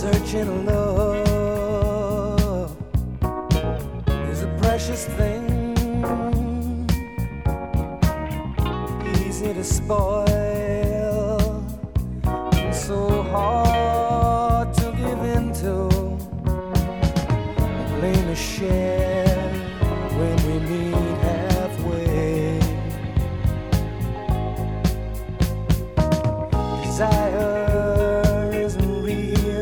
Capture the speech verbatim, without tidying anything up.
Searching love is a precious thing, easy to spoil, and so